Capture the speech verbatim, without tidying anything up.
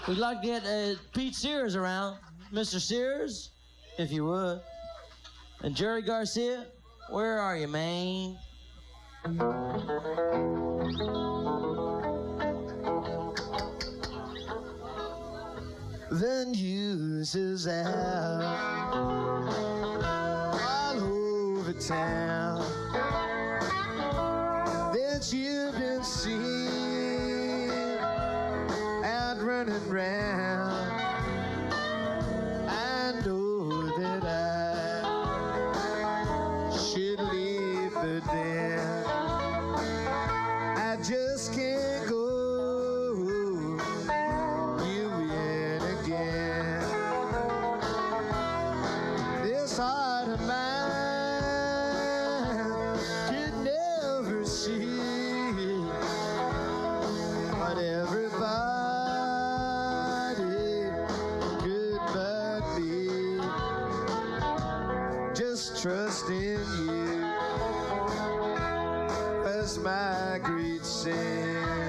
We'd like to get uh, Pete Sears around. Mister Sears, if you would. And Jerry Garcia, where are you, man? The news is out all over town that you've been seen out running round. I know that I should leave the den. I just can't go you in again. This heart of mine could never see what everybody could but be. Just trust in you as my great sin.